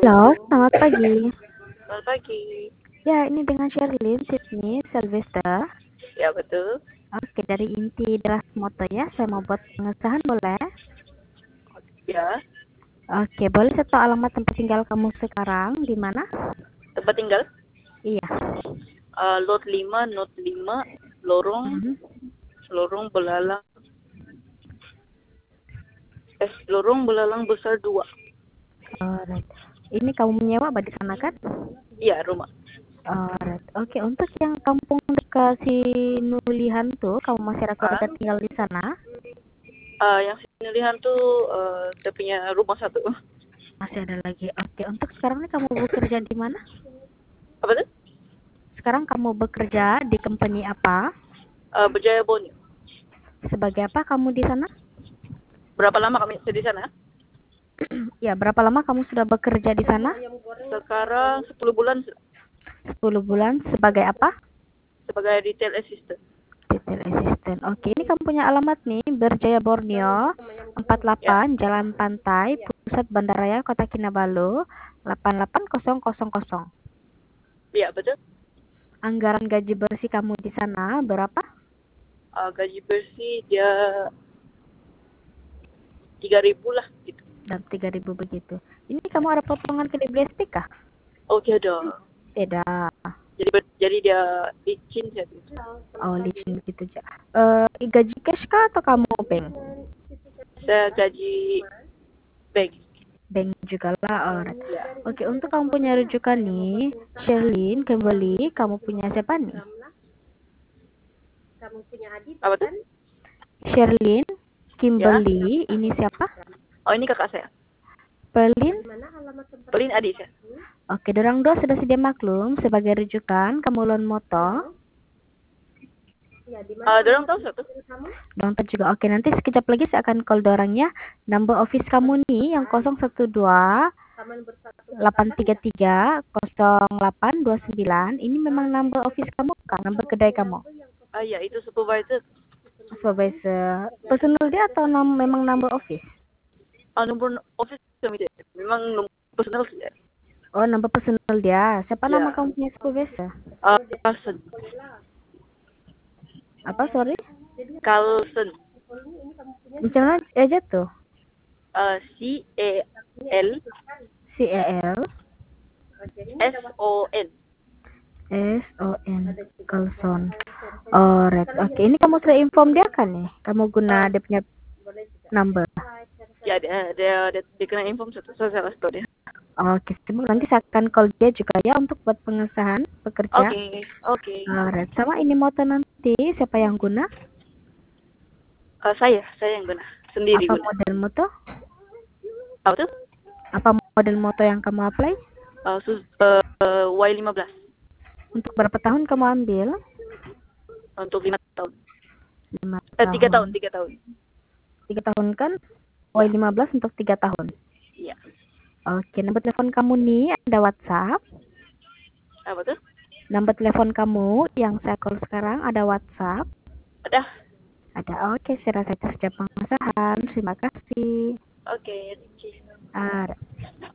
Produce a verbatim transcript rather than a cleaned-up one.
Halo, selamat pagi. Selamat pagi. Ya, ini dengan Sherlyn, Sydney, Sylvester. Ya, betul. Oke, dari inti Deras Moto ya, saya mau buat pengesahan boleh? Ya, Oke, boleh saya tahu alamat tempat tinggal kamu sekarang di mana? tempat tinggal Iya. uh, lot lima, not lima, lorong Mhm. lorong belalang eh lorong belalang besar dua. Alright. Ini kamu menyewa apa di sana kan? Iya, rumah. Alright. Oke, untuk yang kampung dekat Sinulihan tuh, kamu masih ada Ah, keluarga tinggal di sana? uh, yang pilihan tuh uh, dia punya rumah satu. Masih ada lagi. Oke, untuk sekarang ini kamu bekerja di mana? Apa tuh? Sekarang kamu bekerja di company apa? Uh, Berjaya Boni. Sebagai apa kamu di sana? Berapa lama kami di sana? Ya, berapa lama kamu sudah bekerja di sana? Sekarang sepuluh bulan sepuluh bulan. Sebagai apa? sebagai retail assistant. Detail assistant. Oke, ini kamu punya alamat nih, Berjaya Borneo, empat puluh Ya, delapan Jalan Pantai, Pusat Bandaraya Kota Kinabalu, delapan delapan nol nol nol. ya betul. Anggaran gaji bersih kamu di sana berapa? Uh, gaji bersih dia tiga ribu lah gitu. Dan tiga ribu begitu. Ini kamu ada potongan ke D B S P kah? Oke dong. Tidak. Jadi ber- jadi dia licin ya gitu. Oh, licin begitu aja. Eh, gaji cash kah atau kamu bank? Saya gaji bank. Bank juga lah. Alright. Ya. Oke, untuk kamu punya rujukan nih, Sherlyn, Kimberly, kamu punya siapa nih? Apa tuh? Sherlyn, Ya. Kimberly, ini siapa? Oh, ini kakak saya. Pelin. Pelin adik saya. Oke, dorang dua sudah sedia maklum sebagai rujukan kamu loan moto. Uh, dorong tahu satu. Dorang tahu juga. Oke, nanti sekejap lagi saya akan call dorangnya. Number office kamu nih yang nol satu dua delapan tiga tiga nol delapan dua sembilan. Ini memang number office kamu kah? Number kedai kamu? Ah ya, itu supervisor. Supervisor. Personal dia atau nam memang number office? Ah, nomor office kami deh. Memang nomor personal sih. Oh, number personal dia. Siapa nama Ya. kamu punya supervisor? Ah, Carlson. Apa, sorry? Carlson. Bicara aja tuh. Uh, C A L C E L S O N. S O N Carlson. Alright. Oke, ini kamu sudah inform dia kan nih? Kamu guna Uh, dia punya number. ya, dia dia dia, dia kena inform satu. Saya saya kasih tahu dia. Oke, okay. Nanti saya akan call dia juga ya untuk buat pengesahan pekerja. Oke, okay, oke. Okay. Alright. Sama ini motor nanti siapa yang guna? Uh, saya, saya yang guna. Sendiri Apa guna. model motor? Apa tuh? Apa model motor yang kamu apply? Uh, sus, uh, uh, Y lima belas. Untuk berapa tahun kamu ambil? Untuk lima tahun. Lima Eh, tahun. tiga tahun, tiga tahun. Tiga tahun kan? Y lima belas untuk tiga tahun. Iya. Oke, nomor telepon kamu nih ada WhatsApp. Apa tuh? Nomor telepon kamu yang saya call sekarang ada WhatsApp. Ada. Ada. Oke, saya rasa itu sudah pengesahan. Terima kasih. Oke, okay, Ah,